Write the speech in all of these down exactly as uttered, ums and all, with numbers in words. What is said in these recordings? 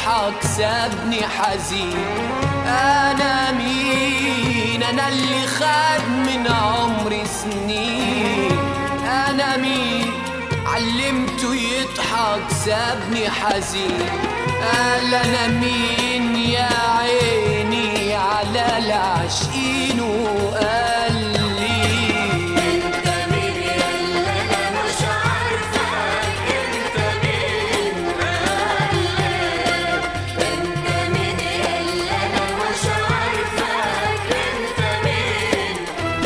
يضحك سابني حزين. أنا مين؟ أنا اللي خد من عمري سنين. أنا مين؟ علمته يضحك سابني حزين. قال أنا مين يا عيني على العاشقين؟ وقال لي انت مين يلا انا مش عارفك. انت مين؟ قالك انت مين يلا انا مش عارفك. انت مين؟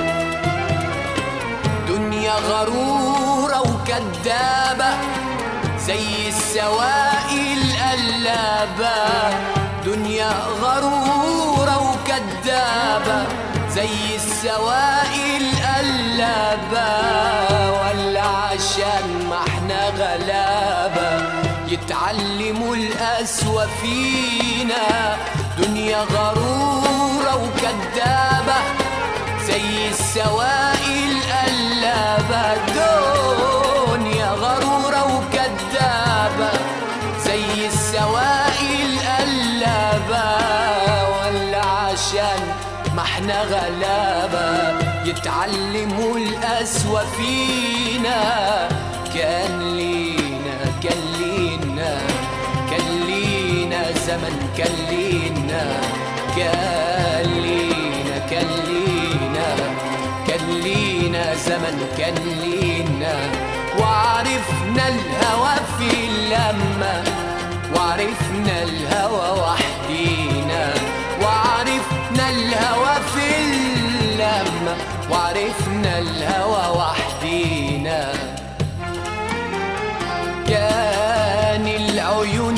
دنيا غرورة وكدابة زي السواقي القلابة. دنيا غرورة وكدابة زي السواقي القلابة. ولا عشان ما احنا غلابة يتعلموا القسوة فينا. دنيا غرورة وكدابة زي السواقي القلابة. دنيا غرورة وكدابة زي السواقي القلابة. ولا عشان ما احنا غلابة يتعلموا القسوة فينا. كان لينا كان لينا كان لينا زمن. كان لينا كان لينا كان لينا كان لينا زمن. كان لينا وعرفنا الهوى في اللمة. وعرفنا الهوى وحدينا. وعرفنا الهوى في اللمة. وعرفنا الهوى وحدينا. كان العيون